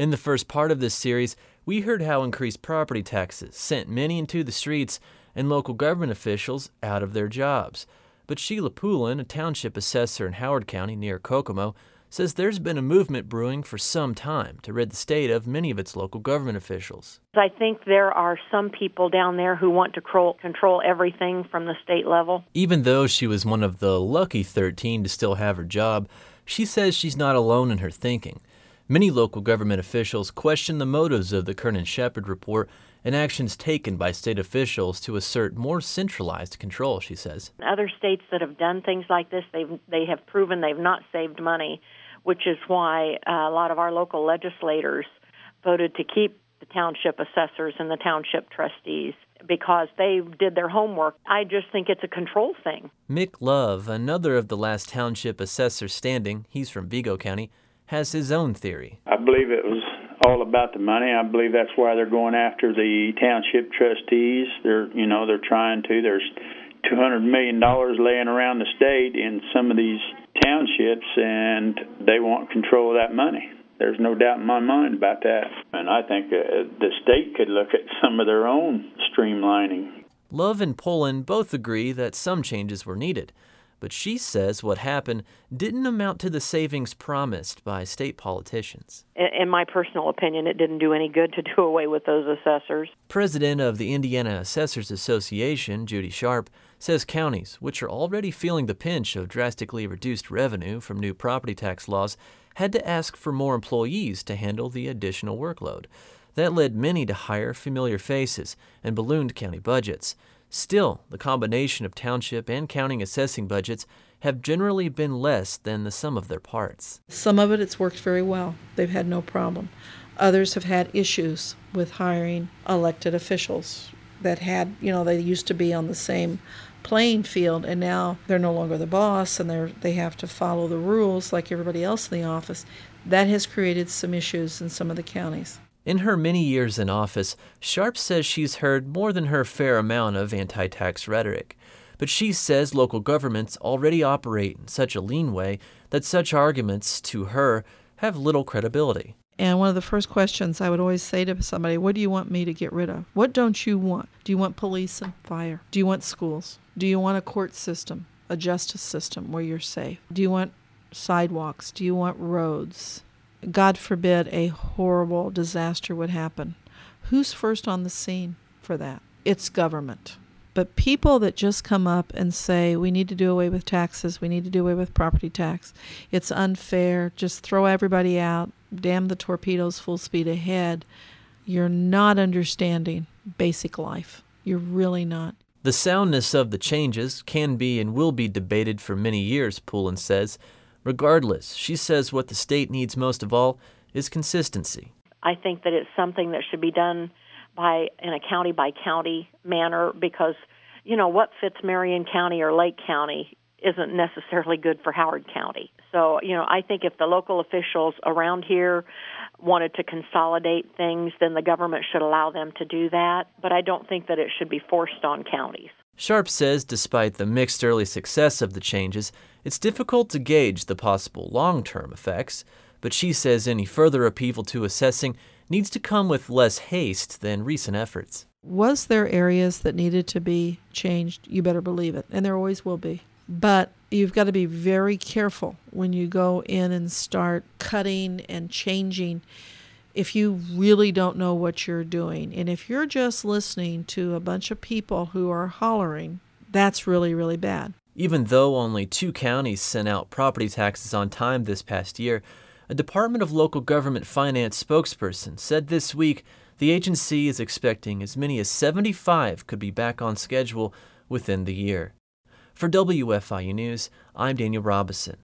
In the first part of this series, we heard how increased property taxes sent many into the streets and local government officials out of their jobs. But Sheila Poulin, a township assessor in Howard County near Kokomo, says there's been a movement brewing for some time to rid the state of many of its local government officials. I think there are some people down there who want to control everything from the state level. Even though she was one of the lucky 13 to still have her job, she says she's not alone in her thinking. Many local government officials question the motives of the Kernan Shepherd report and actions taken by state officials to assert more centralized control, she says. Other states that have done things like this, they have proven they've not saved money, which is why a lot of our local legislators voted to keep the township assessors and the township trustees because they did their homework. I just think it's a control thing. Mick Love, another of the last township assessors standing, he's from Vigo County, has his own theory. I believe it was all about the money. I believe that's why they're going after the township trustees. They're trying to. There's $200 million laying around the state in some of these townships, and they want control of that money. There's no doubt in my mind about that. And I think the state could look at some of their own streamlining. Love and Poulin both agree that some changes were needed, but she says what happened didn't amount to the savings promised by state politicians. In my personal opinion, it didn't do any good to do away with those assessors. President of the Indiana Assessors Association, Judy Sharp, says counties, which are already feeling the pinch of drastically reduced revenue from new property tax laws, had to ask for more employees to handle the additional workload. That led many to hire familiar faces and ballooned county budgets. Still, the combination of township and county assessing budgets have generally been less than the sum of their parts. Some of it's worked very well. They've had no problem. Others have had issues with hiring elected officials that had, they used to be on the same playing field, and now they're no longer the boss, and they have to follow the rules like everybody else in the office. That has created some issues in some of the counties. In her many years in office, Sharp says she's heard more than her fair amount of anti-tax rhetoric. But she says local governments already operate in such a lean way that such arguments, to her, have little credibility. And one of the first questions I would always say to somebody, what do you want me to get rid of? What don't you want? Do you want police and fire? Do you want schools? Do you want a court system, a justice system where you're safe? Do you want sidewalks? Do you want roads? God forbid a horrible disaster would happen. Who's first on the scene for that? It's government. But people that just come up and say, we need to do away with taxes, we need to do away with property tax, it's unfair, just throw everybody out, damn the torpedoes, full speed ahead, you're not understanding basic life. You're really not. The soundness of the changes can be and will be debated for many years, Poulin says. Regardless, she says what the state needs most of all is consistency. I think that it's something that should be done in a county-by-county manner because, what fits Marion County or Lake County isn't necessarily good for Howard County. So, I think if the local officials around here wanted to consolidate things, then the government should allow them to do that. But I don't think that it should be forced on counties. Sharp says despite the mixed early success of the changes, it's difficult to gauge the possible long-term effects, but she says any further upheaval to assessing needs to come with less haste than recent efforts. Was there areas that needed to be changed? You better believe it, and there always will be. But you've got to be very careful when you go in and start cutting and changing if you really don't know what you're doing. And if you're just listening to a bunch of people who are hollering, that's really, really bad. Even though only 2 counties sent out property taxes on time this past year, a Department of Local Government Finance spokesperson said this week the agency is expecting as many as 75 could be back on schedule within the year. For WFIU News, I'm Daniel Robison.